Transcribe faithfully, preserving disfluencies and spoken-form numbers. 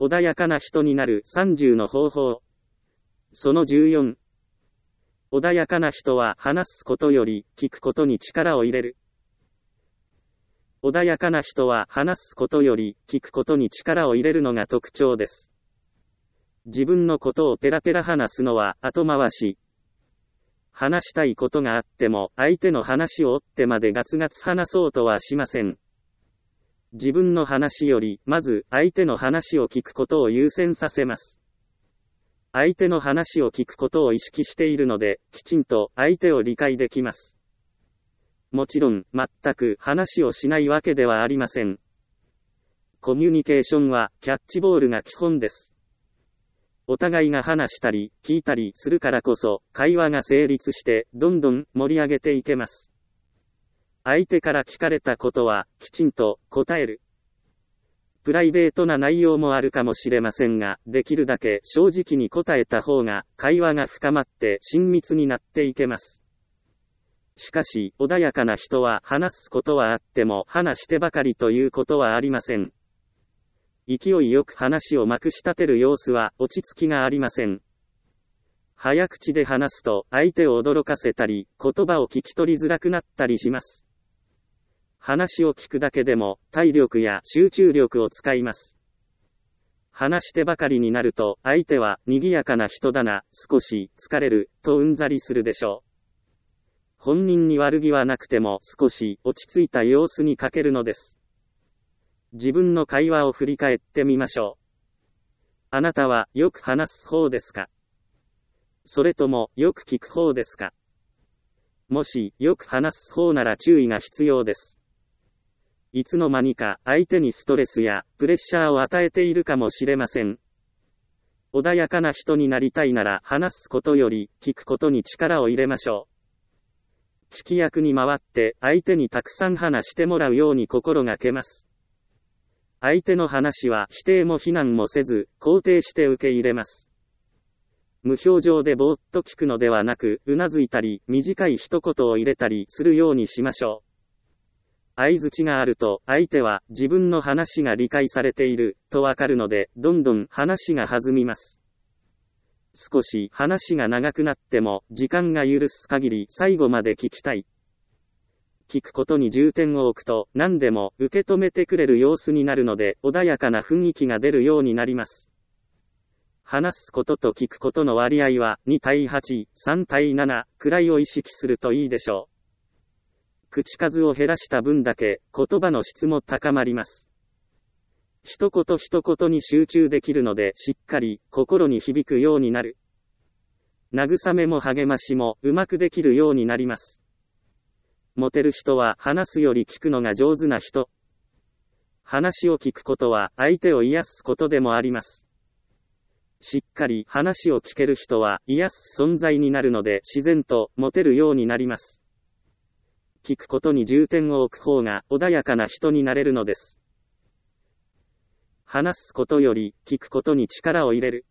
穏やかな人になるさんじゅうの方法。そのじゅうよん。穏やかな人は話すことより聞くことに力を入れる。穏やかな人は話すことより聞くことに力を入れるのが特徴です。自分のことをペラペラ話すのは後回し。話したいことがあっても相手の話を追ってまでガツガツ話そうとはしません。自分の話よりまず相手の話を聞くことを優先させます。相手の話を聞くことを意識しているので、きちんと相手を理解できます。もちろん、全く話をしないわけではありません。コミュニケーションはキャッチボールが基本です。お互いが話したり、聞いたりするからこそ、会話が成立して、どんどん盛り上げていけます。相手から聞かれたことは、きちんと答える。プライベートな内容もあるかもしれませんが、できるだけ正直に答えた方が、会話が深まって親密になっていけます。しかし、穏やかな人は話すことはあっても話してばかりということはありません。勢いよく話をまくし立てる様子は落ち着きがありません。早口で話すと相手を驚かせたり、言葉を聞き取りづらくなったりします。話を聞くだけでも体力や集中力を使います。話してばかりになると相手は賑やかな人だな、少し疲れるとうんざりするでしょう。本人に悪気はなくても少し落ち着いた様子に欠けるのです。自分の会話を振り返ってみましょう。あなたはよく話す方ですか？それともよく聞く方ですか？もしよく話す方なら注意が必要です。いつの間にか相手にストレスやプレッシャーを与えているかもしれません。穏やかな人になりたいなら話すことより聞くことに力を入れましょう。聞き役に回って相手にたくさん話してもらうように心がけます。相手の話は否定も非難もせず肯定して受け入れます。無表情でぼーっと聞くのではなく、うなずいたり短い一言を入れたりするようにしましょう。相槌があると相手は自分の話が理解されているとわかるので、どんどん話が弾みます。少し話が長くなっても時間が許す限り最後まで聞きたい。聞くことに重点を置くと何でも受け止めてくれる様子になるので、穏やかな雰囲気が出るようになります。話すことと聞くことの割合はにたいはち、さんたいななくらいを意識するといいでしょう。口数を減らした分だけ言葉の質も高まります。一言一言に集中できるので、しっかり心に響くようになる。慰めも励ましもうまくできるようになります。モテる人は話すより聞くのが上手な人。話を聞くことは相手を癒すことでもあります。しっかり話を聞ける人は癒す存在になるので、自然とモテるようになります。聞くことに重点を置く方が穏やかな人になれるのです。話すことより聞くことに力を入れる。